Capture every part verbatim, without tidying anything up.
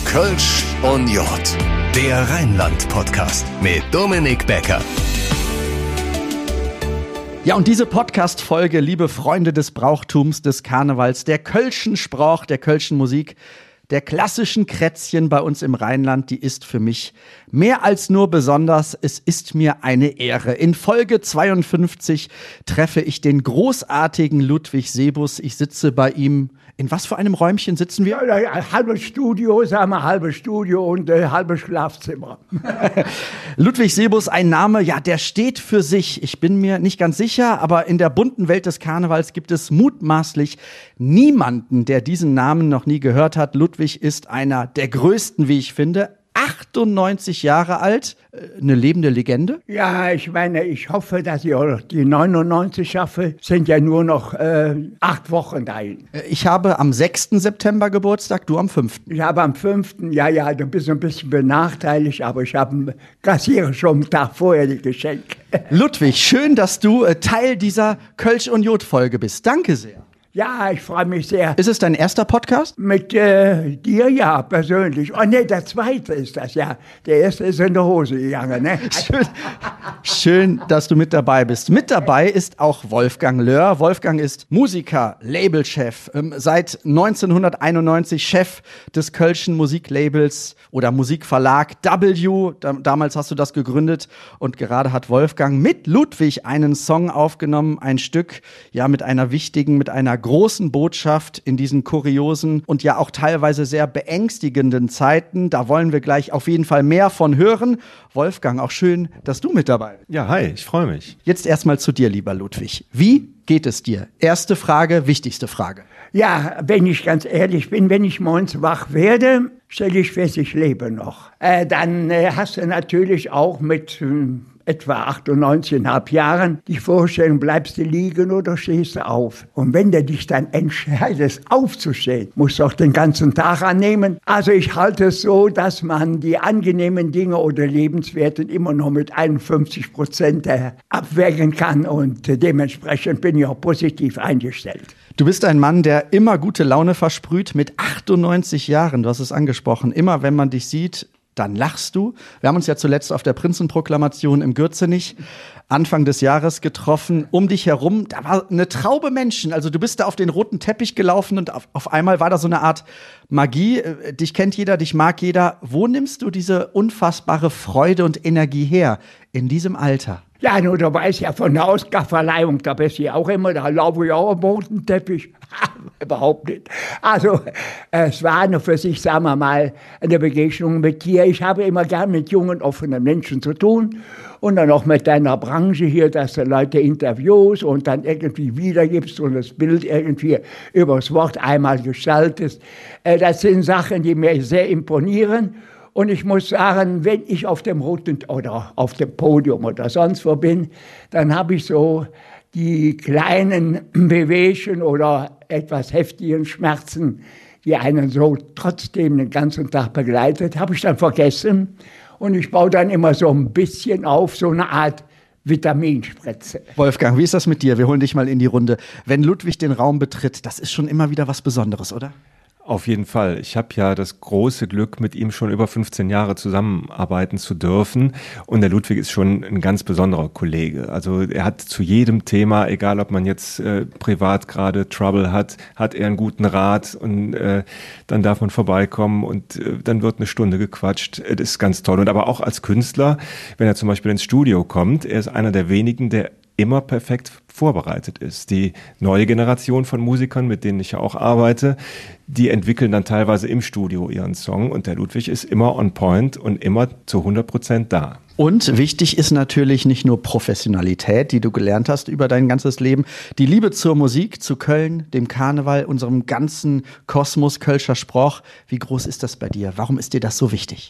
Kölsch und Jod, der Rheinland-Podcast mit Dominik Becker. Ja, und diese Podcast-Folge, liebe Freunde des Brauchtums, des Karnevals, der Kölschen Sprach, der Kölschen Musik, der klassischen Krätzchen bei uns im Rheinland, die ist für mich mehr als nur besonders. Es ist mir eine Ehre. In Folge zweiundfünfzig treffe ich den großartigen Ludwig Sebus. Ich sitze bei ihm. In was für einem Räumchen sitzen wir? Ja, ja, halbes Studio, sagen wir, halbes Studio und äh, halbes Schlafzimmer. Ludwig Sebus, ein Name, ja, der steht für sich. Ich bin mir nicht ganz sicher, aber in der bunten Welt des Karnevals gibt es mutmaßlich niemanden, der diesen Namen noch nie gehört hat. Ludwig ist einer der größten, wie ich finde. achtundneunzig Jahre alt, eine lebende Legende? Ja, ich meine, ich hoffe, dass ich auch die neunundneunzig schaffe. Sind ja nur noch äh, acht Wochen dahin. Ich habe am sechsten September Geburtstag, du am fünften Ich habe am fünften Ja, ja, du bist ein bisschen benachteiligt, aber ich habe kassiere schon einen Tag vorher die Geschenke. Ludwig, schön, dass du Teil dieser Kölsch und Jod-Folge bist. Danke sehr. Ja, ich freue mich sehr. Ist es dein erster Podcast? Mit äh, dir, ja, persönlich. Oh ne, der zweite ist das, ja. Der erste ist in der Hose gegangen, ne? Schön, schön, dass du mit dabei bist. Mit dabei ist auch Wolfgang Löhr. Wolfgang ist Musiker, Labelchef, ähm, seit neunzehnhunderteinundneunzig Chef des Kölschen Musiklabels oder Musikverlag W. Da, damals hast du das gegründet und gerade hat Wolfgang mit Ludwig einen Song aufgenommen, ein Stück, ja, mit einer wichtigen, mit einer großen Botschaft in diesen kuriosen und ja auch teilweise sehr beängstigenden Zeiten. Da wollen wir gleich auf jeden Fall mehr von hören. Wolfgang, auch schön, dass du mit dabei bist. Ja, hi, ich freue mich. Jetzt erstmal zu dir, lieber Ludwig. Wie geht es dir? Erste Frage, wichtigste Frage. Ja, wenn ich ganz ehrlich bin, wenn ich morgens wach werde, stelle ich fest, ich lebe noch. Äh, dann äh, hast du natürlich auch mit äh, etwa achtundneunzig Komma fünf Jahren die Vorstellung, bleibst du liegen oder stehst du auf? Und wenn du dich dann entscheidest, aufzustehen, musst du auch den ganzen Tag annehmen. Also ich halte es so, dass man die angenehmen Dinge oder Lebenswerten immer noch mit einundfünfzig Prozent abwägen kann und dementsprechend bin ich auch positiv eingestellt. Du bist ein Mann, der immer gute Laune versprüht mit achtundneunzig Jahren. Du hast es angesprochen. Immer wenn man dich sieht, dann lachst du. Wir haben uns ja zuletzt auf der Prinzenproklamation im Gürzenich Anfang des Jahres getroffen. Um dich herum, da war eine Traube Menschen. Also du bist da auf den roten Teppich gelaufen und auf, auf einmal war da so eine Art Magie. Dich kennt jeder, dich mag jeder. Wo nimmst du diese unfassbare Freude und Energie her in diesem Alter? Ja, nur du weißt ja von der Oscarverleihung, da bist du ja auch immer, da laufe ich auch am roten Teppich. Überhaupt nicht. Also, es war nur für sich, sagen wir mal, eine Begegnung mit dir. Ich habe immer gern mit jungen, offenen Menschen zu tun. Und dann auch mit deiner Branche hier, dass du Leute interviewst und dann irgendwie wiedergibst und das Bild irgendwie übers Wort einmal gestaltest. Das sind Sachen, die mir sehr imponieren. Und ich muss sagen, wenn ich auf dem roten oder auf dem Podium oder sonst wo bin, dann habe ich so die kleinen Bewegungen oder etwas heftigen Schmerzen, die einen so trotzdem den ganzen Tag begleitet, habe ich dann vergessen. Und ich baue dann immer so ein bisschen auf, so eine Art Vitaminspritze. Wolfgang, wie ist das mit dir? Wir holen dich mal in die Runde. Wenn Ludwig den Raum betritt, das ist schon immer wieder was Besonderes, oder? Auf jeden Fall. Ich habe ja das große Glück, mit ihm schon über fünfzehn Jahre zusammenarbeiten zu dürfen. Und der Ludwig ist schon ein ganz besonderer Kollege. Also er hat zu jedem Thema, egal ob man jetzt äh, privat gerade Trouble hat, hat er einen guten Rat und äh, dann darf man vorbeikommen und äh, dann wird eine Stunde gequatscht. Das ist ganz toll. Und aber auch als Künstler, wenn er zum Beispiel ins Studio kommt, er ist einer der wenigen, der immer perfekt vorbereitet ist. Die neue Generation von Musikern, mit denen ich ja auch arbeite, die entwickeln dann teilweise im Studio ihren Song und der Ludwig ist immer on point und immer zu hundert Prozent da. Und wichtig ist natürlich nicht nur Professionalität, die du gelernt hast über dein ganzes Leben, die Liebe zur Musik, zu Köln, dem Karneval, unserem ganzen Kosmos Kölscher Sprach. Wie groß ist das bei dir? Warum ist dir das so wichtig?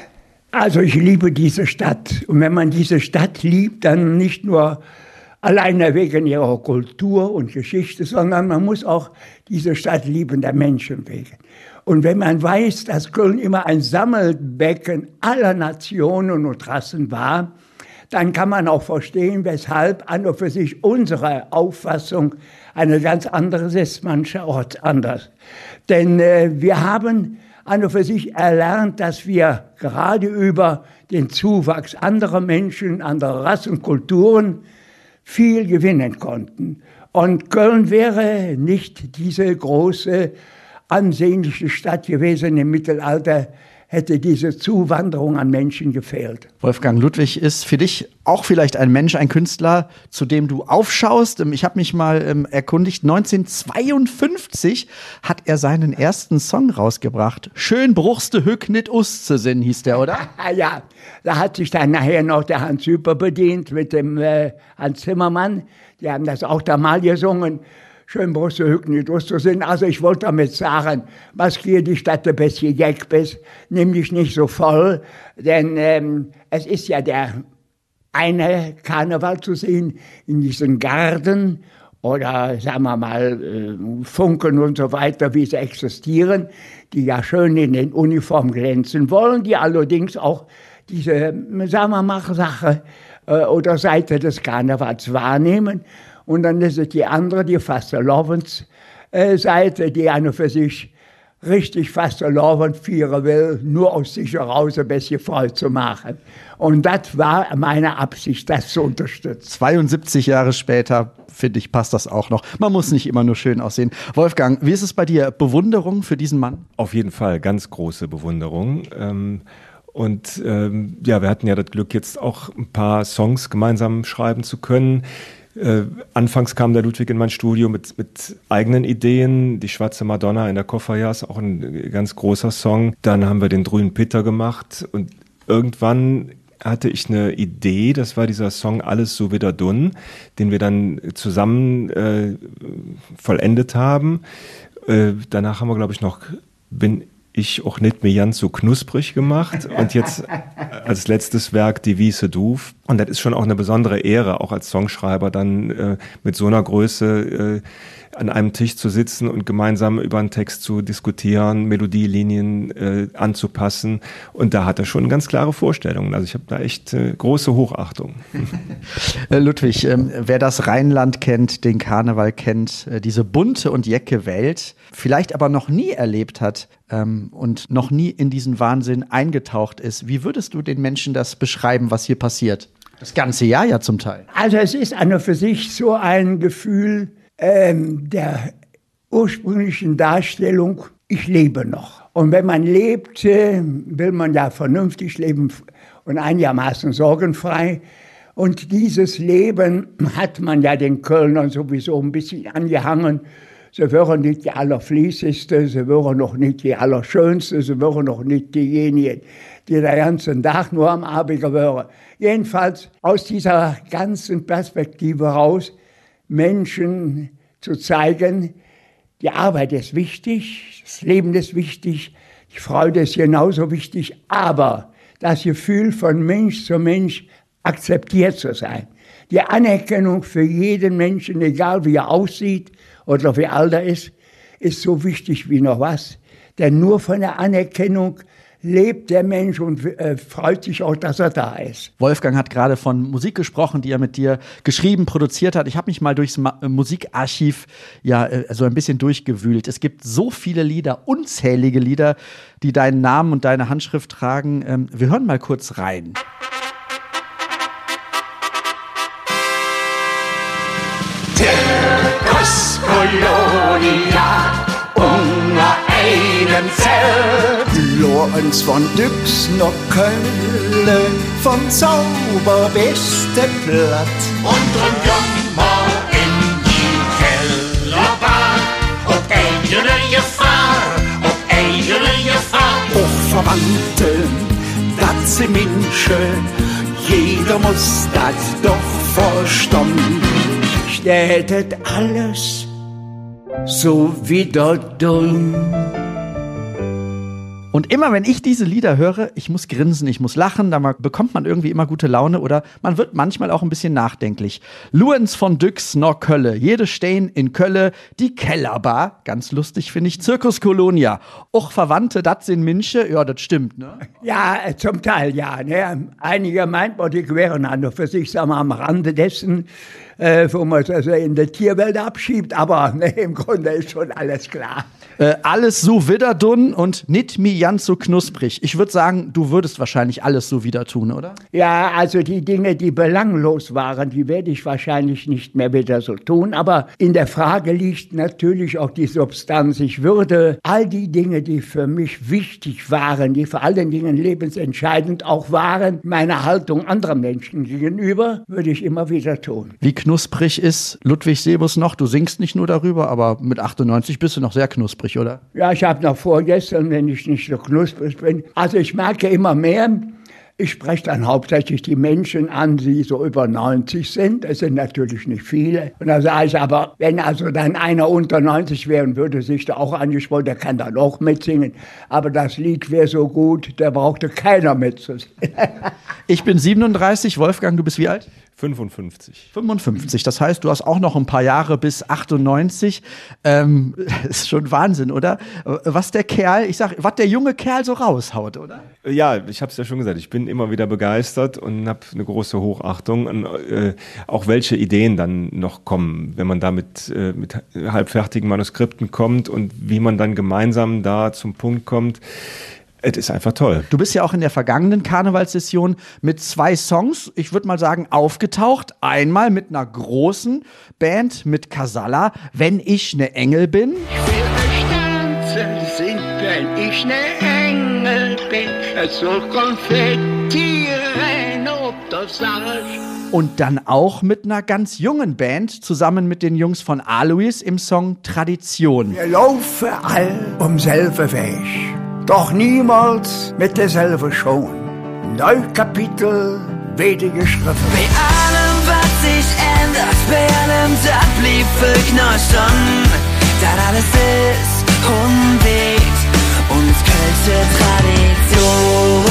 Also ich liebe diese Stadt und wenn man diese Stadt liebt, dann nicht nur alleine wegen ihrer Kultur und Geschichte, sondern man muss auch diese Stadt lieben, der Menschen wegen. Und wenn man weiß, dass Köln immer ein Sammelbecken aller Nationen und Rassen war, dann kann man auch verstehen, weshalb an und für sich unsere Auffassung eine ganz andere ist, mancherorts anders. Denn äh, wir haben an und für sich erlernt, dass wir gerade über den Zuwachs anderer Menschen, anderer Rassen, Kulturen viel gewinnen konnten. Und Köln wäre nicht diese große, ansehnliche Stadt gewesen im Mittelalter, hätte diese Zuwanderung an Menschen gefehlt. Wolfgang Ludwig ist für dich auch vielleicht ein Mensch, ein Künstler, zu dem du aufschaust. Ich habe mich mal ähm, erkundigt, neunzehnhundertzweiundfünfzig hat er seinen ersten Song rausgebracht. Schön bruchste Hück nit usze Sinn hieß der, oder? Ja, da hat sich dann nachher noch der Hans Hüper bedient mit dem äh, Hans Zimmermann. Die haben das auch da mal gesungen. Schön bruchste Hück nit usze Sinn. Also ich wollte damit sagen, maskier dich, dass du ein bisschen Jack bist. Nimm dich nicht so voll, denn ähm, es ist ja der eine Karneval zu sehen in diesen Garden oder sagen wir mal äh, Funken und so weiter, wie sie existieren, die ja schön in den Uniformen glänzen wollen, die allerdings auch diese, sagen wir mal, Sache äh, oder Seite des Karnevals wahrnehmen. Und dann ist es die andere, die Fastelovens-Seite, die an und für sich richtig Fastelovens feiern will, nur aus sich heraus ein bisschen voll zu machen. Und das war meine Absicht, das zu unterstützen. zweiundsiebzig Jahre später, finde ich, passt das auch noch. Man muss nicht immer nur schön aussehen. Wolfgang, wie ist es bei dir? Bewunderung für diesen Mann? Auf jeden Fall, ganz große Bewunderung. Ähm Und ähm, ja, wir hatten ja das Glück, jetzt auch ein paar Songs gemeinsam schreiben zu können. Äh, anfangs kam der Ludwig in mein Studio mit, mit eigenen Ideen. Die Schwarze Madonna in der Kofferjahr ist auch ein ganz großer Song. Dann haben wir den Drünen Peter gemacht und irgendwann hatte ich eine Idee, das war dieser Song Alles so wieder dun, den wir dann zusammen äh, vollendet haben. Äh, danach haben wir, glaube ich, noch Bin ich auch nicht mehr ganz so knusprig gemacht. Und jetzt als letztes Werk Die Wiese Duf. Und das ist schon auch eine besondere Ehre, auch als Songschreiber dann äh, mit so einer Größe äh, an einem Tisch zu sitzen und gemeinsam über einen Text zu diskutieren, Melodielinien äh, anzupassen. Und da hat er schon ganz klare Vorstellungen. Also ich habe da echt äh, große Hochachtung. Ludwig, ähm, wer das Rheinland kennt, den Karneval kennt, äh, diese bunte und jecke Welt, vielleicht aber noch nie erlebt hat ähm, und noch nie in diesen Wahnsinn eingetaucht ist, wie würdest du den Menschen das beschreiben, was hier passiert? Das ganze Jahr ja zum Teil. Also es ist an und für sich so ein Gefühl ähm, der ursprünglichen Darstellung, ich lebe noch. Und wenn man lebt, äh, will man ja vernünftig leben und einigermaßen sorgenfrei. Und dieses Leben hat man ja den Kölnern sowieso ein bisschen angehangen. Sie wären nicht die Allerfließigste, sie wären noch nicht die Allerschönste, sie wären noch nicht diejenigen, die den ganzen Tag nur am Arbeiten wären. Jedenfalls aus dieser ganzen Perspektive raus, Menschen zu zeigen, die Arbeit ist wichtig, das Leben ist wichtig, die Freude ist genauso wichtig, aber das Gefühl von Mensch zu Mensch akzeptiert zu sein. Die Anerkennung für jeden Menschen, egal wie er aussieht oder wie alt er ist, ist so wichtig wie noch was. Denn nur von der Anerkennung lebt der Mensch und äh, freut sich auch, dass er da ist. Wolfgang hat gerade von Musik gesprochen, die er mit dir geschrieben, produziert hat. Ich habe mich mal durchs Ma- Musikarchiv ja äh, so ein bisschen durchgewühlt. Es gibt so viele Lieder, unzählige Lieder, die deinen Namen und deine Handschrift tragen. Ähm, wir hören mal kurz rein. Kolonia unter einem Zelt. Lorenz von Dyx noch Kölle vom Zauber beste Platt. Und drum Jammer in die Kellerbar, ob eigene Gefahr, ob eigene Gefahr. Och Verwandte, das sind Menschen, jeder muss das doch verstehen. Städtet alles so wieder dumm. Und immer wenn ich diese Lieder höre, ich muss grinsen, ich muss lachen, da bekommt man irgendwie immer gute Laune oder man wird manchmal auch ein bisschen nachdenklich. Luens von Dyx nor Kölle, jede stehen in Kölle, die Kellerbar, ganz lustig finde ich, Zirkus Kolonia. Och Verwandte, dat sind Minsche, ja, das stimmt, ne? Ja, zum Teil ja. Ne? Einige meint man, die wären an und für sich, sagen wir, am Rande dessen, äh, wo man es also in der Tierwelt abschiebt, aber ne, im Grunde ist schon alles klar. Äh, alles so wieder dun und nicht mi ganz so knusprig. Ich würde sagen, du würdest wahrscheinlich alles so wieder tun, oder? Ja, also die Dinge, die belanglos waren, die werde ich wahrscheinlich nicht mehr wieder so tun. Aber in der Frage liegt natürlich auch die Substanz. Ich würde all die Dinge, die für mich wichtig waren, die vor allen Dingen lebensentscheidend auch waren, meine Haltung anderen Menschen gegenüber, würde ich immer wieder tun. Wie knusprig ist Ludwig Sebus noch? Du singst nicht nur darüber, aber mit achtundneunzig bist du noch sehr knusprig, oder? Ja, ich habe noch vorgestern, wenn ich nicht so knusprig bin. Also ich merke immer mehr, ich spreche dann hauptsächlich die Menschen an, die so über neunzig sind. Es sind natürlich nicht viele. Und da sage ich aber, wenn also dann einer unter neunzig wäre und würde sich da auch angesprochen, der kann dann auch mitsingen. Aber das Lied wäre so gut, da brauchte keiner mitzusingen. Ich bin siebenunddreißig. Wolfgang, du bist wie alt? fünfundfünfzig. fünfundfünfzig. Das heißt, du hast auch noch ein paar Jahre bis achtundneunzig. Ähm, ist schon Wahnsinn, oder? Was der Kerl, ich sag, was der junge Kerl so raushaut, oder? Ja, ich habe es ja schon gesagt, ich bin immer wieder begeistert und habe eine große Hochachtung und äh, auch welche Ideen dann noch kommen, wenn man da mit, äh, mit halbfertigen Manuskripten kommt und wie man dann gemeinsam da zum Punkt kommt. Es ist einfach toll. Du bist ja auch in der vergangenen Karnevalssession mit zwei Songs, ich würde mal sagen, aufgetaucht. Einmal mit einer großen Band, mit Casalla, Wenn ich ne Engel bin. Ich will euch tanzen singen, wenn ich ne Engel bin. Es soll Konfetti rein ob das Arsch. Und dann auch mit einer ganz jungen Band, zusammen mit den Jungs von Alois im Song Tradition. Wir laufen all um selbe Weg, doch niemals mit derselbe schon. Neu Kapitel werde geschrieben. Bei allem, was sich ändert, bei allem, das blieb für Knochen. Das alles ist unweht und kölsche Tradition.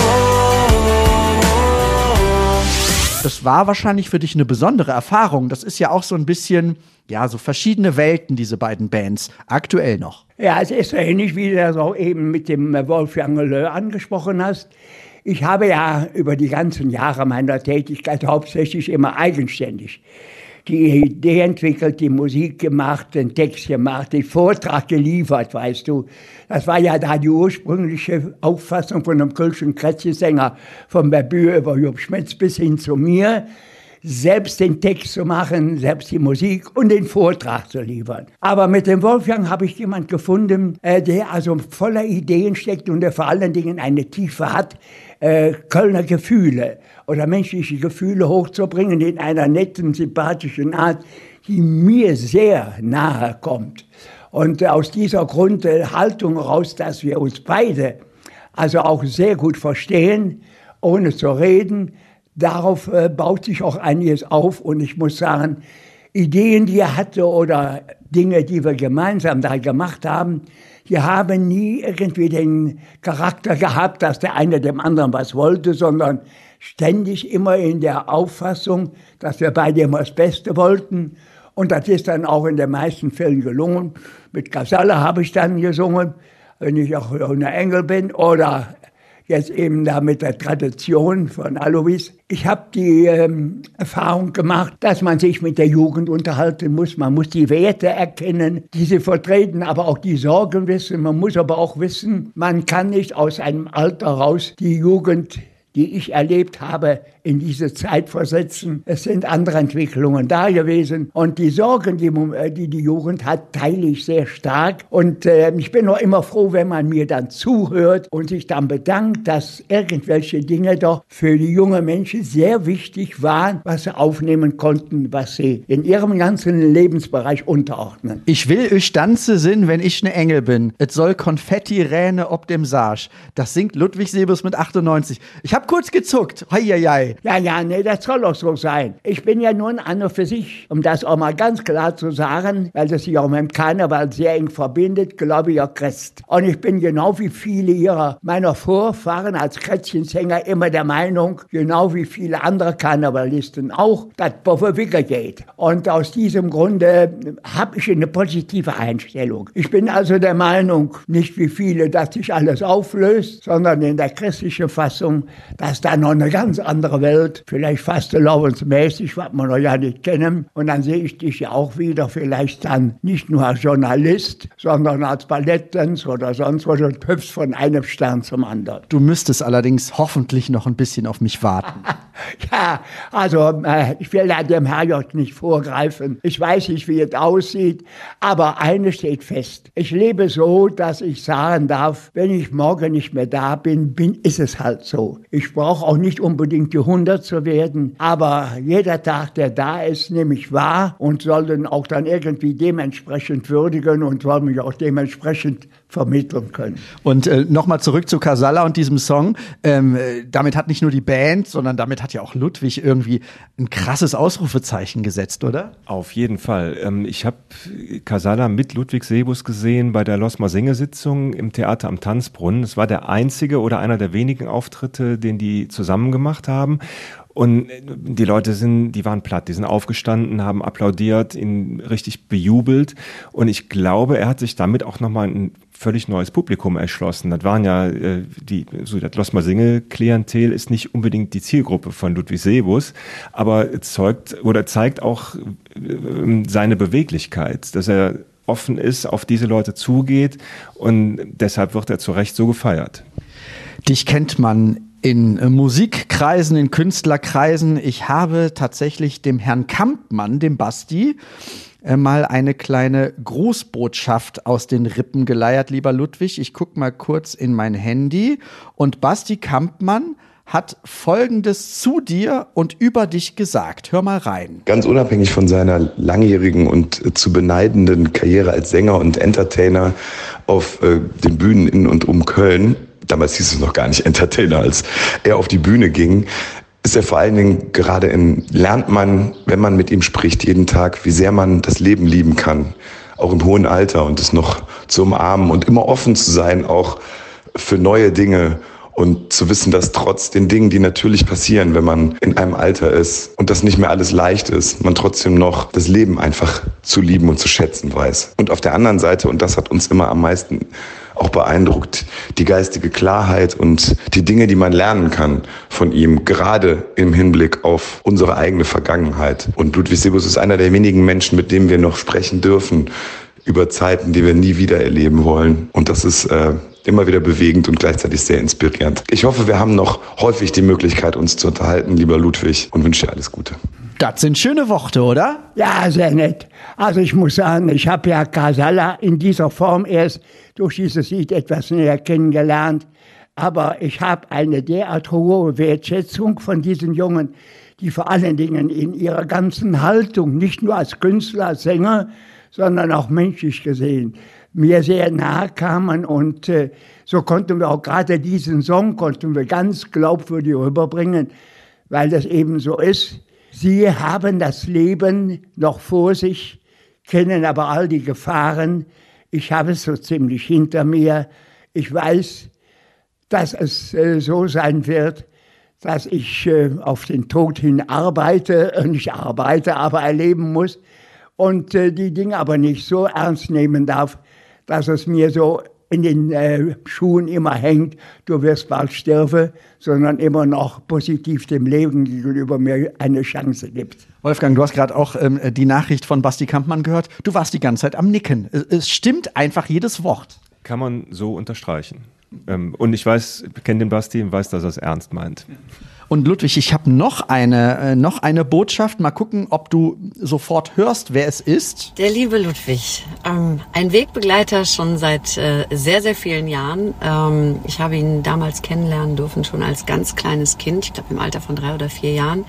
Das war wahrscheinlich für dich eine besondere Erfahrung. Das ist ja auch so ein bisschen, ja, so verschiedene Welten, diese beiden Bands, aktuell noch. Ja, es ist so ähnlich, wie du das auch eben mit dem Wolfgang Löhr angesprochen hast. Ich habe ja über die ganzen Jahre meiner Tätigkeit hauptsächlich immer eigenständig die Idee entwickelt, die Musik gemacht, den Text gemacht, den Vortrag geliefert, weißt du. Das war ja da die ursprüngliche Auffassung von einem kölschen Krätzchensänger, von Berbühr über Job Schmitz bis hin zu mir, selbst den Text zu machen, selbst die Musik und den Vortrag zu liefern. Aber mit dem Wolfgang habe ich jemanden gefunden, äh, der also voller Ideen steckt und der vor allen Dingen eine Tiefe hat, äh, Kölner Gefühle oder menschliche Gefühle hochzubringen in einer netten, sympathischen Art, die mir sehr nahe kommt. Und äh, aus dieser Grundhaltung heraus, dass wir uns beide also auch sehr gut verstehen, ohne zu reden, darauf äh, baut sich auch einiges auf und ich muss sagen, Ideen, die er hatte oder Dinge, die wir gemeinsam da gemacht haben, die haben nie irgendwie den Charakter gehabt, dass der eine dem anderen was wollte, sondern ständig immer in der Auffassung, dass wir beide immer das Beste wollten. Und das ist dann auch in den meisten Fällen gelungen. Mit Casalla habe ich dann gesungen, wenn ich auch eine Engel bin, oder jetzt eben da mit der Tradition von Alois. Ich habe die ähm, Erfahrung gemacht, dass man sich mit der Jugend unterhalten muss. Man muss die Werte erkennen, die sie vertreten, aber auch die Sorgen wissen. Man muss aber auch wissen, man kann nicht aus einem Alter raus die Jugend, die ich erlebt habe, in diese Zeit versetzen. Es sind andere Entwicklungen da gewesen. Und die Sorgen, die die, die Jugend hat, teile ich sehr stark. Und äh, ich bin auch immer froh, wenn man mir dann zuhört und sich dann bedankt, dass irgendwelche Dinge doch für die jungen Menschen sehr wichtig waren, was sie aufnehmen konnten, was sie in ihrem ganzen Lebensbereich unterordnen. Ich will euch tanze sinn, wenn ich ne Engel bin. Es soll Konfetti räne ob dem Sarg. Das singt Ludwig Sebus mit achtundneunzig. Ich hab kurz gezuckt. Hei, hei, hei. Ja, ja, nee, das soll auch so sein. Ich bin ja nun an und für sich, um das auch mal ganz klar zu sagen, weil das sich auch mit dem Karneval sehr eng verbindet, glaube ich, auch Christ. Und ich bin genau wie viele ihrer, meiner Vorfahren als Krätzchensänger immer der Meinung, genau wie viele andere Karnevalisten auch, dass Boffe Wicke geht. Und aus diesem Grunde habe ich eine positive Einstellung. Ich bin also der Meinung, nicht wie viele, dass sich alles auflöst, sondern in der christlichen Fassung, das ist dann noch eine ganz andere Welt, vielleicht fast erlaubensmäßig, was wir noch ja nicht kennen. Und dann sehe ich dich ja auch wieder, vielleicht dann nicht nur als Journalist, sondern als Balletttänzer oder sonst was und hüpfst von einem Stern zum anderen. Du müsstest allerdings hoffentlich noch ein bisschen auf mich warten. Ja, also äh, ich will da dem Herrgott nicht vorgreifen. Ich weiß nicht, wie es aussieht, aber eines steht fest. Ich lebe so, dass ich sagen darf, wenn ich morgen nicht mehr da bin, bin ist es halt so. Ich brauche auch nicht unbedingt die hundert zu werden, aber jeder Tag, der da ist, nehme ich wahr und soll dann auch dann irgendwie dementsprechend würdigen und soll mich auch dementsprechend vermitteln können. Und äh, nochmal zurück zu Casalla und diesem Song. Ähm, damit hat nicht nur die Band, sondern damit hat ja auch Ludwig irgendwie ein krasses Ausrufezeichen gesetzt, oder? Auf jeden Fall. Ähm, ich habe Casalla mit Ludwig Sebus gesehen bei der Losmer-Singe-Sitzung im Theater am Tanzbrunnen. Es war der einzige oder einer der wenigen Auftritte, den die zusammen gemacht haben. Und die Leute sind, die waren platt, die sind aufgestanden, haben applaudiert, ihn richtig bejubelt. Und ich glaube, er hat sich damit auch nochmal ein völlig neues Publikum erschlossen. Das waren ja, äh, die, so das Losmer-Singe-Klientel ist nicht unbedingt die Zielgruppe von Ludwig Sebus, aber zeugt oder zeigt auch äh, seine Beweglichkeit, dass er offen ist, auf diese Leute zugeht und deshalb wird er zu Recht so gefeiert. Dich kennt man in Musikkreisen, in Künstlerkreisen. Ich habe tatsächlich dem Herrn Kampmann, dem Basti, äh, mal eine kleine Grußbotschaft aus den Rippen geleiert, lieber Ludwig. Ich gucke mal kurz in mein Handy und Basti Kampmann hat Folgendes zu dir und über dich gesagt. Hör mal rein. Ganz unabhängig von seiner langjährigen und zu beneidenden Karriere als Sänger und Entertainer auf äh, den Bühnen in und um Köln, damals hieß es noch gar nicht Entertainer, als er auf die Bühne ging, ist er vor allen Dingen gerade in, lernt man, wenn man mit ihm spricht, jeden Tag, wie sehr man das Leben lieben kann, auch im hohen Alter und es noch zu umarmen und immer offen zu sein, auch für neue Dinge und zu wissen, dass trotz den Dingen, die natürlich passieren, wenn man in einem Alter ist und das nicht mehr alles leicht ist, man trotzdem noch das Leben einfach zu lieben und zu schätzen weiß. Und auf der anderen Seite, und das hat uns immer am meisten auch beeindruckt, die geistige Klarheit und die Dinge, die man lernen kann von ihm, gerade im Hinblick auf unsere eigene Vergangenheit. Und Ludwig Sebus ist einer der wenigen Menschen, mit denen wir noch sprechen dürfen über Zeiten, die wir nie wieder erleben wollen. Und das ist äh, immer wieder bewegend und gleichzeitig sehr inspirierend. Ich hoffe, wir haben noch häufig die Möglichkeit, uns zu unterhalten, lieber Ludwig, und wünsche dir alles Gute. Das sind schöne Worte, oder? Ja, sehr nett. Also ich muss sagen, ich habe ja Casalla in dieser Form erst durch dieses Lied etwas näher kennengelernt. Aber ich habe eine derart hohe Wertschätzung von diesen Jungen, die vor allen Dingen in ihrer ganzen Haltung, nicht nur als Künstler, als Sänger, sondern auch menschlich gesehen, mir sehr nahe kamen. Und äh, so konnten wir auch gerade diesen Song konnten wir ganz glaubwürdig rüberbringen, weil das eben so ist. Sie haben das Leben noch vor sich, kennen aber all die Gefahren. Ich habe es so ziemlich hinter mir. Ich weiß, dass es äh, so sein wird, dass ich äh, auf den Tod hin arbeite, äh, nicht arbeite, aber erleben muss und äh, die Dinge aber nicht so ernst nehmen darf, dass es mir so in den äh, Schuhen immer hängt, du wirst bald sterben, sondern immer noch positiv dem Leben gegenüber mir eine Chance gibt. Wolfgang, du hast gerade auch ähm, die Nachricht von Basti Kampmann gehört. Du warst die ganze Zeit am Nicken. Es, es stimmt einfach jedes Wort. Kann man so unterstreichen. Ähm, und ich weiß, ich kenne den Basti und weiß, dass er es ernst meint. Und Ludwig, ich habe noch eine, äh, noch eine Botschaft. Mal gucken, ob du sofort hörst, wer es ist. Der liebe Ludwig, ähm, ein Wegbegleiter schon seit äh, sehr, sehr vielen Jahren. Ähm, ich habe ihn damals kennenlernen dürfen, schon als ganz kleines Kind, ich glaube im Alter von drei oder vier Jahren.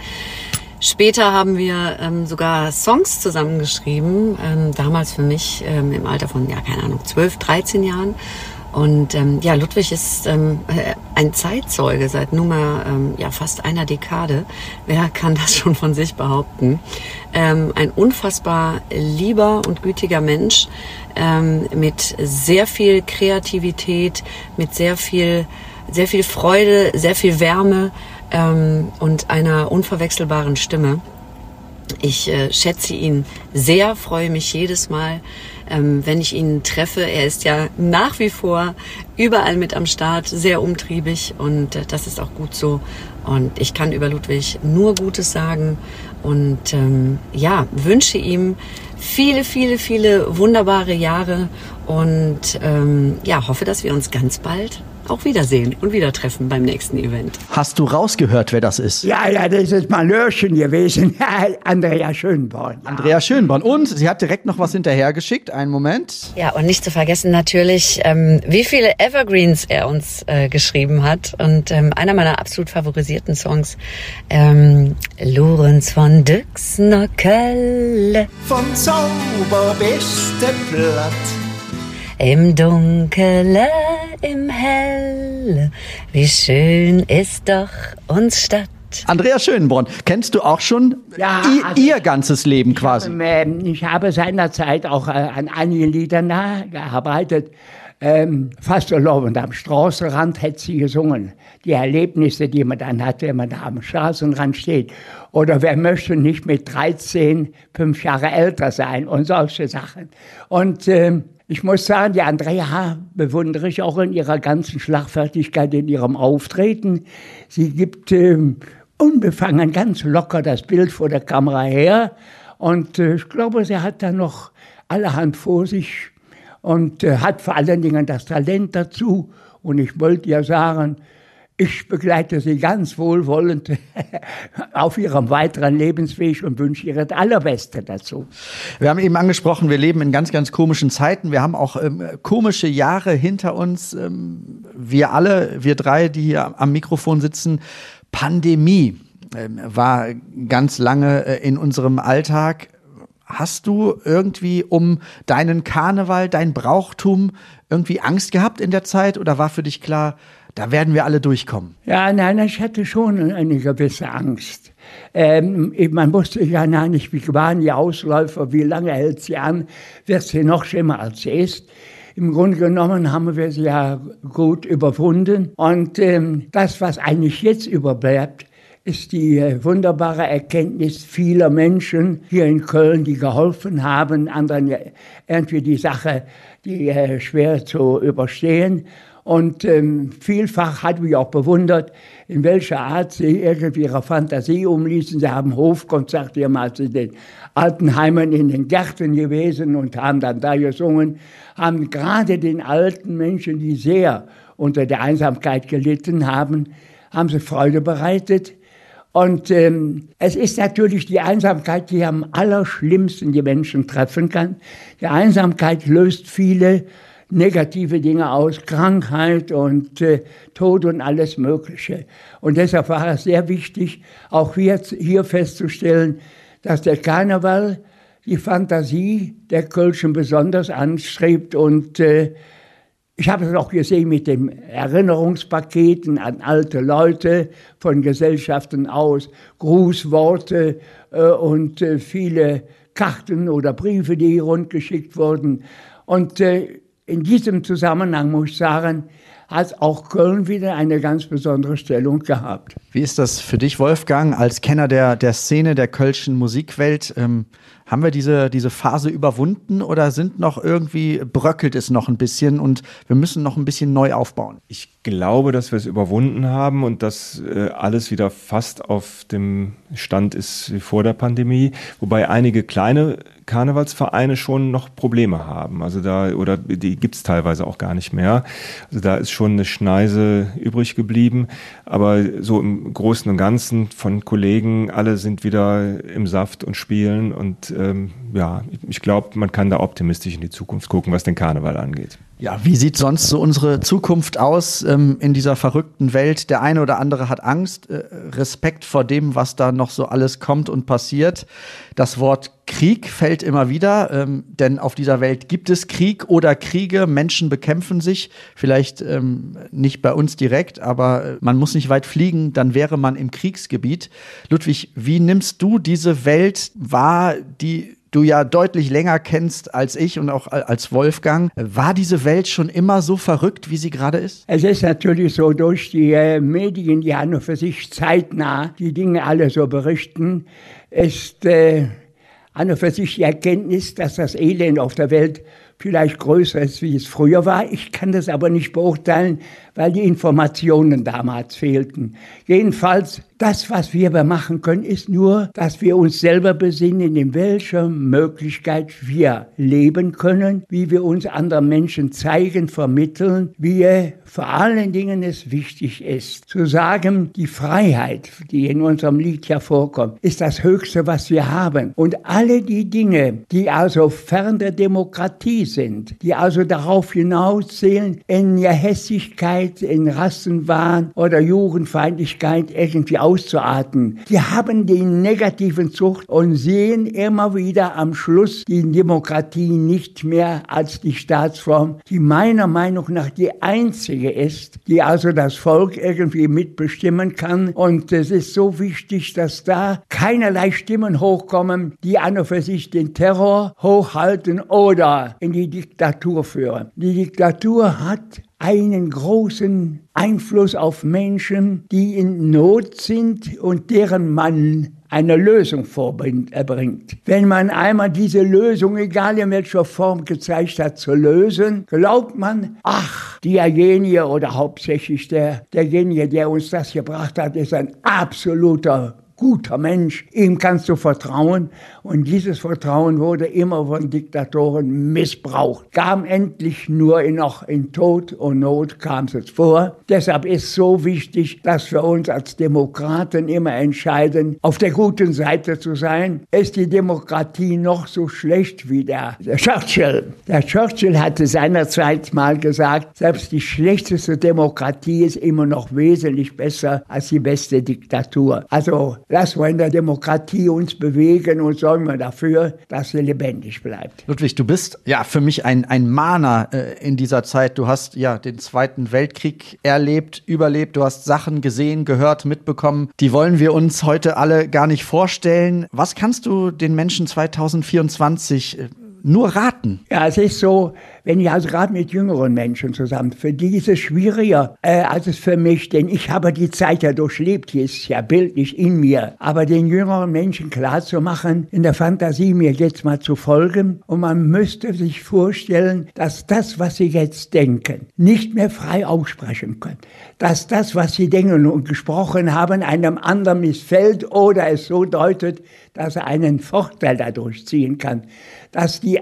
Später haben wir ähm, sogar Songs zusammengeschrieben, ähm, damals für mich ähm, im Alter von, ja keine Ahnung, zwölf, dreizehn Jahren. Und ähm, ja, Ludwig ist ähm, ein Zeitzeuge seit nunmehr ähm, ja, fast einer Dekade. Wer kann das schon von sich behaupten? Ähm, ein unfassbar lieber und gütiger Mensch ähm, mit sehr viel Kreativität, mit sehr viel, sehr viel Freude, sehr viel Wärme ähm, und einer unverwechselbaren Stimme. Ich äh, schätze ihn sehr, freue mich jedes Mal, ähm, wenn ich ihn treffe. Er ist ja nach wie vor überall mit am Start, sehr umtriebig und äh, das ist auch gut so. Und ich kann über Ludwig nur Gutes sagen und ähm, ja, wünsche ihm viele, viele, viele wunderbare Jahre und ähm, ja, hoffe, dass wir uns ganz bald auch wiedersehen und wieder treffen beim nächsten Event. Hast du rausgehört, wer das ist? Ja, ja, das ist Malörchen gewesen. Andrea Schönborn. Ja. Andrea Schönborn. Und sie hat direkt noch was hinterhergeschickt. Einen Moment. Ja, und nicht zu vergessen natürlich, ähm, wie viele Evergreens er uns äh, geschrieben hat. Und ähm, einer meiner absolut favorisierten Songs, ähm, Lorenz von Düxner-Kölle. Von Zauber beste Platt. Im Dunkele, im Helle, wie schön ist doch uns Stadt. Andrea Schönborn, kennst du auch schon Ja, i- also ihr ganzes Leben ich quasi? Habe, ähm, ich habe seinerzeit auch äh, an einigen Liedern gearbeitet. Ähm, Fast Alone und am Straßenrand hat sie gesungen. Die Erlebnisse, die man dann hat, wenn man da am Straßenrand steht. Oder wer möchte nicht mit dreizehn, fünf Jahre älter sein und solche Sachen. Und ähm, ich muss sagen, die Andrea bewundere ich auch in ihrer ganzen Schlagfertigkeit, in ihrem Auftreten. Sie gibt ähm, unbefangen, ganz locker das Bild vor der Kamera her. Und äh, ich glaube, sie hat da noch allerhand vor sich und äh, hat vor allen Dingen das Talent dazu. Und ich wollte ihr sagen, ich begleite Sie ganz wohlwollend auf Ihrem weiteren Lebensweg und wünsche ihr das Allerbeste dazu. Wir haben eben angesprochen, wir leben in ganz, ganz komischen Zeiten. Wir haben auch ähm, komische Jahre hinter uns. Ähm, wir alle, wir drei, die hier am Mikrofon sitzen. Pandemie ähm, war ganz lange äh, in unserem Alltag. Hast du irgendwie um deinen Karneval, dein Brauchtum irgendwie Angst gehabt in der Zeit? Oder war für dich klar, da werden wir alle durchkommen? Ja, nein, ich hatte schon eine gewisse Angst. Ähm, man wusste ja nicht, wie waren die Ausläufer, wie lange hält sie an, wird sie noch schlimmer als sie ist. Im Grunde genommen haben wir sie ja gut überwunden. Und ähm, das, was eigentlich jetzt überbleibt, ist die äh, wunderbare Erkenntnis vieler Menschen hier in Köln, die geholfen haben, anderen ja, irgendwie die Sache, die äh, schwer zu überstehen. Und ähm, vielfach hat mich auch bewundert, in welcher Art sie irgendwie ihre Fantasie umließen. Sie haben Hofkonzerte jemals in den Altenheimen, in den Gärten gewesen und haben dann da gesungen, haben gerade den alten Menschen, die sehr unter der Einsamkeit gelitten haben, haben sie Freude bereitet. Und ähm, es ist natürlich die Einsamkeit, die am allerschlimmsten die Menschen treffen kann. Die Einsamkeit löst viele negative Dinge aus, Krankheit und äh, Tod und alles Mögliche. Und deshalb war es sehr wichtig, auch hier, hier festzustellen, dass der Karneval die Fantasie der Kölschen besonders anstrebt. Und äh, ich habe es auch gesehen mit den Erinnerungspaketen an alte Leute von Gesellschaften aus, Grußworte äh, und äh, viele Karten oder Briefe, die rundgeschickt wurden. Und äh, in diesem Zusammenhang muss ich sagen, hat auch Köln wieder eine ganz besondere Stellung gehabt. Wie ist das für dich, Wolfgang, als Kenner der, der Szene der kölschen Musikwelt? Ähm, haben wir diese, diese Phase überwunden oder sind noch irgendwie, bröckelt es noch ein bisschen und wir müssen noch ein bisschen neu aufbauen? Ich glaube, dass wir es überwunden haben und dass äh, alles wieder fast auf dem Stand ist wie vor der Pandemie, wobei einige kleine Karnevalsvereine schon noch Probleme haben. Also da, oder die gibt's teilweise auch gar nicht mehr. Also da ist schon eine Schneise übrig geblieben. Aber so im Großen und Ganzen von Kollegen, alle sind wieder im Saft und spielen. Und ähm, ja, ich glaube, man kann da optimistisch in die Zukunft gucken, was den Karneval angeht. Ja, wie sieht sonst so unsere Zukunft aus ähm, in dieser verrückten Welt? Der eine oder andere hat Angst, äh, Respekt vor dem, was da noch so alles kommt und passiert. Das Wort Krieg fällt immer wieder, ähm, denn auf dieser Welt gibt es Krieg oder Kriege. Menschen bekämpfen sich, vielleicht ähm, nicht bei uns direkt, aber man muss nicht weit fliegen, dann wäre man im Kriegsgebiet. Ludwig, wie nimmst du diese Welt wahr, die du ja deutlich länger kennst als ich und auch als Wolfgang? War diese Welt schon immer so verrückt, wie sie gerade ist? Es ist natürlich so, durch die äh, Medien, die an und für sich zeitnah die Dinge alle so berichten, ist äh, an und für sich die Erkenntnis, dass das Elend auf der Welt vielleicht größer ist, wie es früher war. Ich kann das aber nicht beurteilen, weil die Informationen damals fehlten. Jedenfalls, das, was wir machen können, ist nur, dass wir uns selber besinnen, in welcher Möglichkeit wir leben können, wie wir uns anderen Menschen zeigen, vermitteln, wie vor allen Dingen es wichtig ist, zu sagen, die Freiheit, die in unserem Lied ja vorkommt, ist das Höchste, was wir haben. Und alle die Dinge, die also fern der Demokratie sind, die also darauf hinauszählen, in Hässigkeit, in Rassenwahn oder Jugendfeindlichkeit irgendwie auszuarten, die haben den negativen Zucht und sehen immer wieder am Schluss die Demokratie nicht mehr als die Staatsform, die meiner Meinung nach die einzige ist, die also das Volk irgendwie mitbestimmen kann. Und es ist so wichtig, dass da keinerlei Stimmen hochkommen, die an und für sich den Terror hochhalten oder in die Diktatur führen. Die Diktatur hat einen großen Einfluss auf Menschen, die in Not sind und deren man eine Lösung vorbringt. Wenn man einmal diese Lösung, egal in welcher Form, gezeigt hat zu lösen, glaubt man, ach, derjenige oder hauptsächlich der, derjenige, der uns das gebracht hat, ist ein absoluter guter Mensch, ihm kannst du vertrauen. Und dieses Vertrauen wurde immer von Diktatoren missbraucht. Kam endlich nur in, noch in Tod und Not kam es vor. Deshalb ist so wichtig, dass wir uns als Demokraten immer entscheiden, auf der guten Seite zu sein. Ist die Demokratie noch so schlecht wie der, der Churchill? Der Churchill hatte seinerzeit mal gesagt, selbst die schlechteste Demokratie ist immer noch wesentlich besser als die beste Diktatur. Also lassen wir in der Demokratie uns bewegen und sorgen wir dafür, dass sie lebendig bleibt. Ludwig, du bist ja für mich ein, ein Mahner äh, in dieser Zeit. Du hast ja den Zweiten Weltkrieg erlebt, überlebt. Du hast Sachen gesehen, gehört, mitbekommen. Die wollen wir uns heute alle gar nicht vorstellen. Was kannst du den Menschen zwanzig vierundzwanzig äh, nur raten? Ja, es ist so, wenn ich also gerade mit jüngeren Menschen zusammen, für die ist es schwieriger äh, als es für mich, denn ich habe die Zeit ja durchlebt, die ist ja bildlich in mir. Aber den jüngeren Menschen klarzumachen, in der Fantasie mir jetzt mal zu folgen, und man müsste sich vorstellen, dass das, was sie jetzt denken, nicht mehr frei aussprechen können. Dass das, was sie denken und gesprochen haben, einem anderen missfällt oder es so deutet, dass er einen Vorteil dadurch ziehen kann. Dass die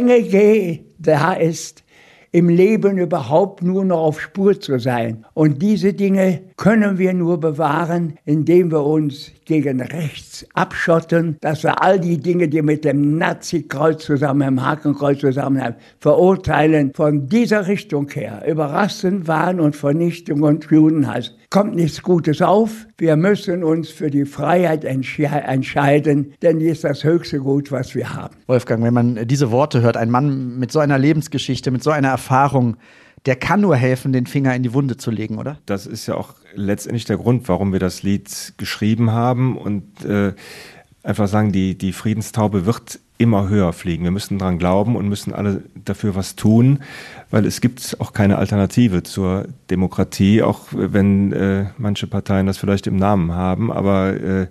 Enge da ist, im Leben überhaupt nur noch auf Spur zu sein. Und diese Dinge können wir nur bewahren, indem wir uns gegen rechts abschotten, dass wir all die Dinge, die mit dem Nazi-Kreuz zusammen, dem Hakenkreuz zusammenhängen, verurteilen. Von dieser Richtung her, über Rassenwahn und Vernichtung und Judenhass, kommt nichts Gutes auf. Wir müssen uns für die Freiheit entsche- entscheiden, denn die ist das höchste Gut, was wir haben. Wolfgang, wenn man diese Worte hört, ein Mann mit so einer Lebensgeschichte, mit so einer Erfahrung, der kann nur helfen, den Finger in die Wunde zu legen, oder? Das ist ja auch letztendlich der Grund, warum wir das Lied geschrieben haben und äh, einfach sagen, die, die Friedenstaube wird immer höher fliegen. Wir müssen dran glauben und müssen alle dafür was tun, weil es gibt auch keine Alternative zur Demokratie, auch wenn äh, manche Parteien das vielleicht im Namen haben, aber äh,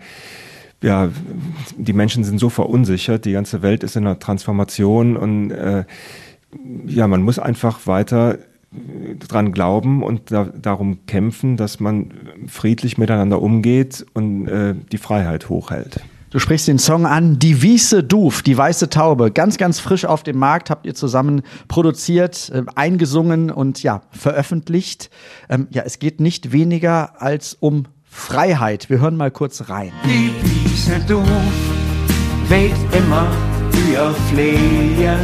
ja, die Menschen sind so verunsichert, die ganze Welt ist in einer Transformation und äh, ja, man muss einfach weiter dran glauben und da, darum kämpfen, dass man friedlich miteinander umgeht und äh, die Freiheit hochhält. Du sprichst den Song an, Die Wiese Duf, die weiße Taube, ganz, ganz frisch auf dem Markt, habt ihr zusammen produziert, äh, eingesungen und ja, veröffentlicht. Ähm, ja, es geht nicht weniger als um Freiheit. Wir hören mal kurz rein. Die Wiese Duf weht immer für Flehen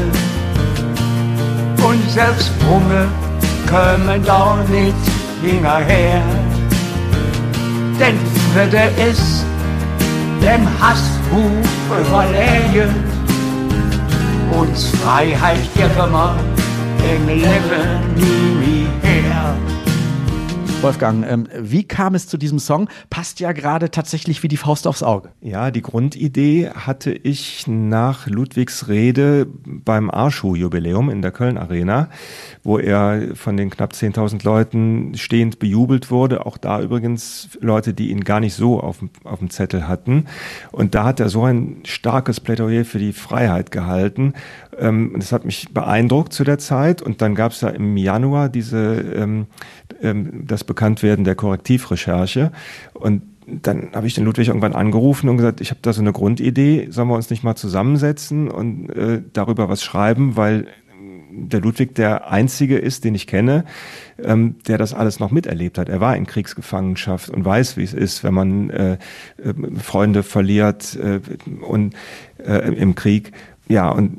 und selbst Hunger kommen da nicht hinterher, denn Friede ist dem Hassruf überlegen, uns Freiheit geben wir im Leben nie mehr her. Wolfgang, ähm, wie kam es zu diesem Song? Passt ja gerade tatsächlich wie die Faust aufs Auge. Ja, die Grundidee hatte ich nach Ludwigs Rede beim Arschuh-Jubiläum in der Köln Arena, wo er von den knapp zehntausend Leuten stehend bejubelt wurde. Auch da übrigens Leute, die ihn gar nicht so auf dem, auf dem Zettel hatten. Und da hat er so ein starkes Plädoyer für die Freiheit gehalten. Ähm, das hat mich beeindruckt zu der Zeit. Und dann gab es ja im Januar diese ähm, ähm, das Bekanntwerden der Korrektivrecherche. Und dann habe ich den Ludwig irgendwann angerufen und gesagt, ich habe da so eine Grundidee, sollen wir uns nicht mal zusammensetzen und äh, darüber was schreiben, weil der Ludwig der Einzige ist, den ich kenne, ähm, der das alles noch miterlebt hat. Er war in Kriegsgefangenschaft und weiß, wie es ist, wenn man äh, äh, Freunde verliert äh, und äh, im Krieg. Ja, und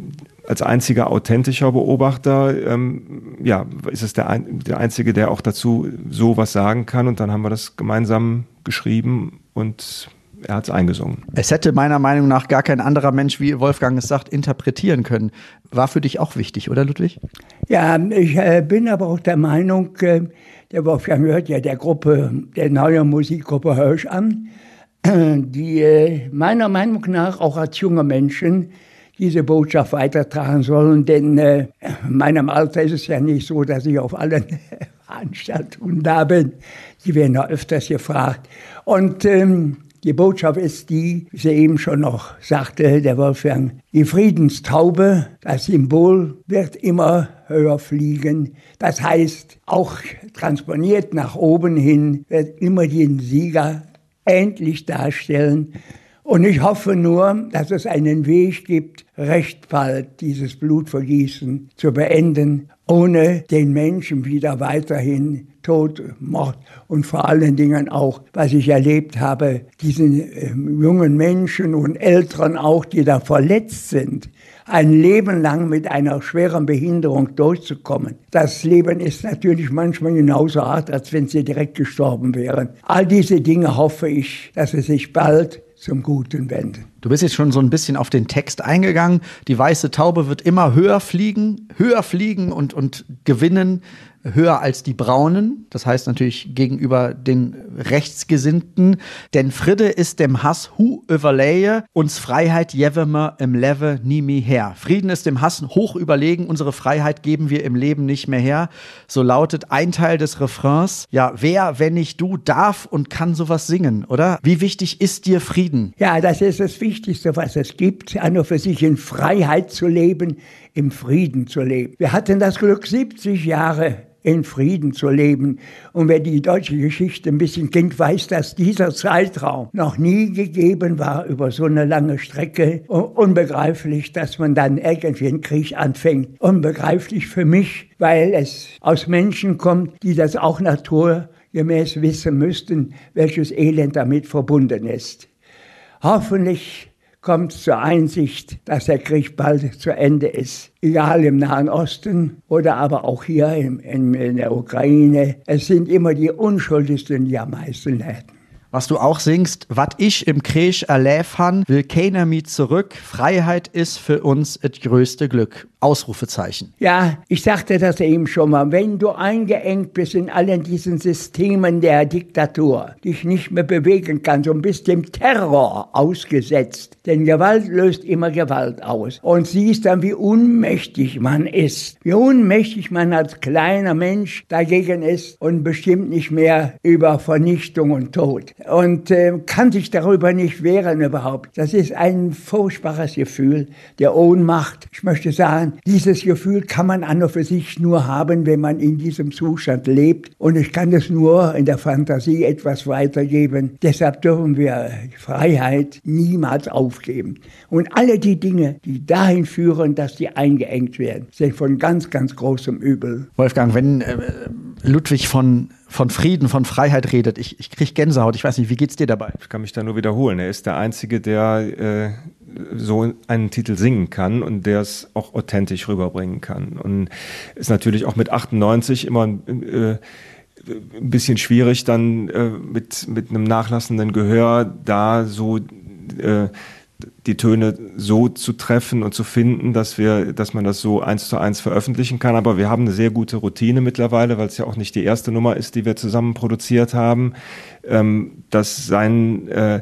als einziger authentischer Beobachter, ähm, ja, ist es der, ein, der Einzige, der auch dazu so was sagen kann. Und dann haben wir das gemeinsam geschrieben und er hat es eingesungen. Es hätte meiner Meinung nach gar kein anderer Mensch, wie Wolfgang es sagt, interpretieren können. War für dich auch wichtig, oder Ludwig? Ja, ich äh, bin aber auch der Meinung, äh, der Wolfgang gehört ja der Gruppe, der neuen Musikgruppe Hirsch an, äh, die äh, meiner Meinung nach auch als junge Menschen diese Botschaft weitertragen sollen. Denn äh, in meinem Alter ist es ja nicht so, dass ich auf allen Veranstaltungen da bin. Die werden ja öfters gefragt. Und ähm, die Botschaft ist die, wie sie eben schon noch sagte, der Wolfgang, die Friedenstaube, das Symbol wird immer höher fliegen. Das heißt, auch transponiert nach oben hin, wird immer den Sieger endlich darstellen. Und ich hoffe nur, dass es einen Weg gibt, recht bald dieses Blutvergießen zu beenden, ohne den Menschen wieder weiterhin Tod, Mord und vor allen Dingen auch, was ich erlebt habe, diesen äh, jungen Menschen und Älteren auch, die da verletzt sind, ein Leben lang mit einer schweren Behinderung durchzukommen. Das Leben ist natürlich manchmal genauso hart, als wenn sie direkt gestorben wären. All diese Dinge hoffe ich, dass es sich bald zum Guten wenden. Du bist jetzt schon so ein bisschen auf den Text eingegangen. Die weiße Taube wird immer höher fliegen, höher fliegen und, und gewinnen, höher als die Braunen. Das heißt natürlich gegenüber den Rechtsgesinnten. Denn Friede ist dem Hass hu überlehe, uns Freiheit jewemer im Leve nie mehr her. Frieden ist dem Hass hoch überlegen, unsere Freiheit geben wir im Leben nicht mehr her. So lautet ein Teil des Refrains. Ja, wer, wenn nicht du, darf und kann sowas singen, oder? Wie wichtig ist dir Frieden? Ja, das ist das Wichtigste, was es gibt, an und für sich in Freiheit zu leben, im Frieden zu leben. Wir hatten das Glück, siebzig Jahre in Frieden zu leben. Und wer die deutsche Geschichte ein bisschen kennt, weiß, dass dieser Zeitraum noch nie gegeben war über so eine lange Strecke. Unbegreiflich, dass man dann irgendwie einen Krieg anfängt. Unbegreiflich für mich, weil es aus Menschen kommt, die das auch naturgemäß wissen müssten, welches Elend damit verbunden ist. Hoffentlich kommt zur Einsicht, dass der Krieg bald zu Ende ist. Egal im Nahen Osten oder aber auch hier in, in, in der Ukraine. Es sind immer die Unschuldigsten, die am meisten leiden. Was du auch singst, wat ich im Krieg erlebt han, will keiner mi zurück. Freiheit ist für uns das größte Glück. Ausrufezeichen. Ja, ich sagte das eben schon mal. Wenn du eingeengt bist in allen diesen Systemen der Diktatur, dich nicht mehr bewegen kannst und bist dem Terror ausgesetzt, denn Gewalt löst immer Gewalt aus. Und siehst dann, wie unmächtig man ist, wie unmächtig man als kleiner Mensch dagegen ist und bestimmt nicht mehr über Vernichtung und Tod. Und äh, kann sich darüber nicht wehren überhaupt. Das ist ein furchtbares Gefühl der Ohnmacht. Ich möchte sagen, dieses Gefühl kann man an und für sich nur haben, wenn man in diesem Zustand lebt. Und ich kann es nur in der Fantasie etwas weitergeben. Deshalb dürfen wir die Freiheit niemals aufgeben. Und alle die Dinge, die dahin führen, dass die eingeengt werden, sind von ganz, ganz großem Übel. Wolfgang, wenn äh, Ludwig von von Frieden, von Freiheit redet. Ich, ich kriege Gänsehaut. Ich weiß nicht, wie geht's dir dabei? Ich kann mich da nur wiederholen. Er ist der Einzige, der äh, so einen Titel singen kann und der es auch authentisch rüberbringen kann. Und ist natürlich auch mit achtundneunzig immer äh, ein bisschen schwierig, dann äh, mit, mit einem nachlassenden Gehör da so äh, die Töne so zu treffen und zu finden, dass wir, dass man das so eins zu eins veröffentlichen kann. Aber wir haben eine sehr gute Routine mittlerweile, weil es ja auch nicht die erste Nummer ist, die wir zusammen produziert haben, ähm, dass sein, äh,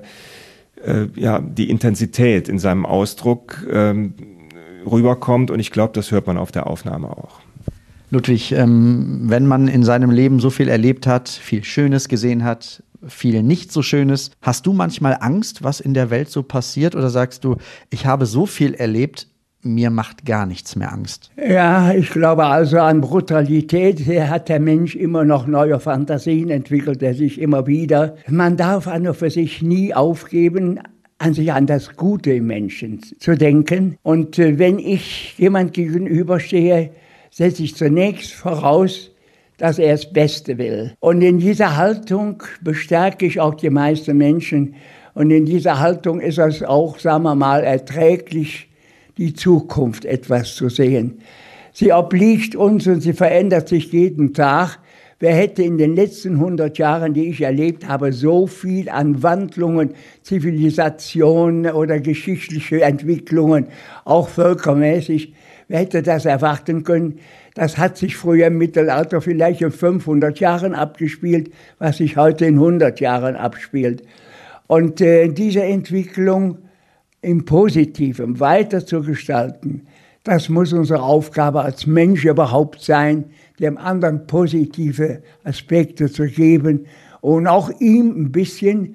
äh, ja, die Intensität in seinem Ausdruck ähm, rüberkommt. Und ich glaube, das hört man auf der Aufnahme auch. Ludwig, ähm, wenn man in seinem Leben so viel erlebt hat, viel Schönes gesehen hat, viel nicht so Schönes, hast du manchmal Angst, was in der Welt so passiert? Oder sagst du, ich habe so viel erlebt, mir macht gar nichts mehr Angst? Ja, ich glaube also an Brutalität. Hier hat der Mensch immer noch neue Fantasien, entwickelt er sich immer wieder. Man darf an und für sich nie aufgeben, an sich an das Gute im Menschen zu denken. Und äh, wenn ich jemand gegenüberstehe, setze ich zunächst voraus, dass er das Beste will. Und in dieser Haltung bestärke ich auch die meisten Menschen. Und in dieser Haltung ist es auch, sagen wir mal, erträglich, die Zukunft etwas zu sehen. Sie obliegt uns und sie verändert sich jeden Tag. Wer hätte in den letzten hundert Jahren, die ich erlebt habe, so viel an Wandlungen, Zivilisationen oder geschichtliche Entwicklungen, auch völkermäßig, wer hätte das erwarten können? Das hat sich früher im Mittelalter vielleicht in fünfhundert Jahren abgespielt, was sich heute in hundert Jahren abspielt. Und äh, diese Entwicklung im Positiven weiter zu gestalten, das muss unsere Aufgabe als Mensch überhaupt sein, dem anderen positive Aspekte zu geben und auch ihm ein bisschen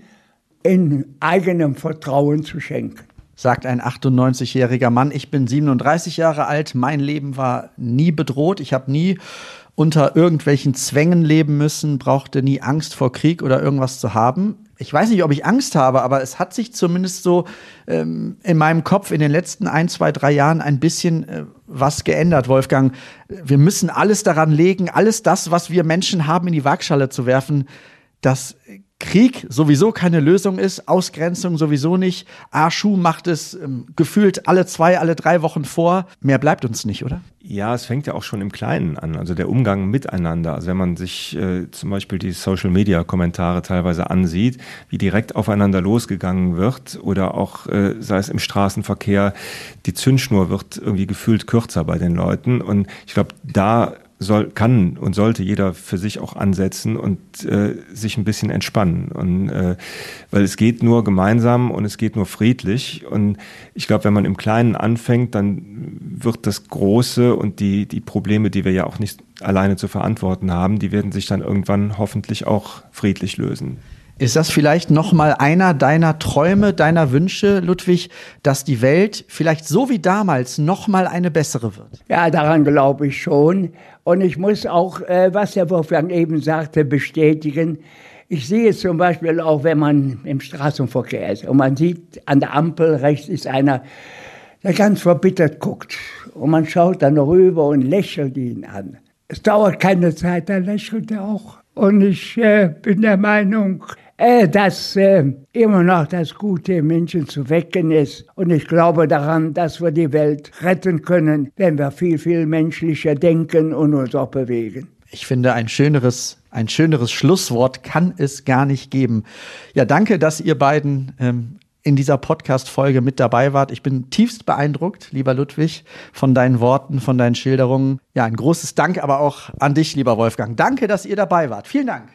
in eigenem Vertrauen zu schenken. Sagt ein achtundneunzigjähriger Mann, ich bin siebenunddreißig Jahre alt, mein Leben war nie bedroht, ich habe nie unter irgendwelchen Zwängen leben müssen, brauchte nie Angst vor Krieg oder irgendwas zu haben. Ich weiß nicht, ob ich Angst habe, aber es hat sich zumindest so ähm, in meinem Kopf in den letzten ein, zwei, drei Jahren ein bisschen äh, was geändert, Wolfgang. Wir müssen alles daran legen, alles das, was wir Menschen haben, in die Waagschale zu werfen, dass Krieg sowieso keine Lösung ist, Ausgrenzung sowieso nicht. Arschu macht es ähm, gefühlt alle zwei, alle drei Wochen vor. Mehr bleibt uns nicht, oder? Ja, es fängt ja auch schon im Kleinen an, also der Umgang miteinander. Also wenn man sich äh, zum Beispiel die Social-Media-Kommentare teilweise ansieht, wie direkt aufeinander losgegangen wird oder auch, äh, sei es im Straßenverkehr, die Zündschnur wird irgendwie gefühlt kürzer bei den Leuten. Und ich glaube, da soll, kann und sollte jeder für sich auch ansetzen und äh, sich ein bisschen entspannen. Und, äh, weil es geht nur gemeinsam und es geht nur friedlich. Und ich glaube, wenn man im Kleinen anfängt, dann wird das Große und die, die Probleme, die wir ja auch nicht alleine zu verantworten haben, die werden sich dann irgendwann hoffentlich auch friedlich lösen. Ist das vielleicht noch mal einer deiner Träume, deiner Wünsche, Ludwig, dass die Welt vielleicht so wie damals noch mal eine bessere wird? Ja, daran glaube ich schon. Und ich muss auch, äh, was der Wolfgang eben sagte, bestätigen. Ich sehe es zum Beispiel auch, wenn man im Straßenverkehr ist und man sieht, an der Ampel rechts ist einer, der ganz verbittert guckt. Und man schaut dann rüber und lächelt ihn an. Es dauert keine Zeit, da lächelt er auch. Und ich äh, bin der Meinung, äh, dass äh, immer noch das Gute im Menschen zu wecken ist. Und ich glaube daran, dass wir die Welt retten können, wenn wir viel, viel menschlicher denken und uns auch bewegen. Ich finde, ein schöneres, ein schöneres Schlusswort kann es gar nicht geben. Ja, danke, dass ihr beiden ähm, in dieser Podcast-Folge mit dabei wart. Ich bin tiefst beeindruckt, lieber Ludwig, von deinen Worten, von deinen Schilderungen. Ja, ein großes Dank aber auch an dich, lieber Wolfgang. Danke, dass ihr dabei wart. Vielen Dank.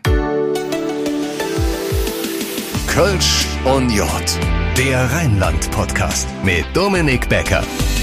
Kölsch und Jod, der Rheinland-Podcast mit Dominik Becker.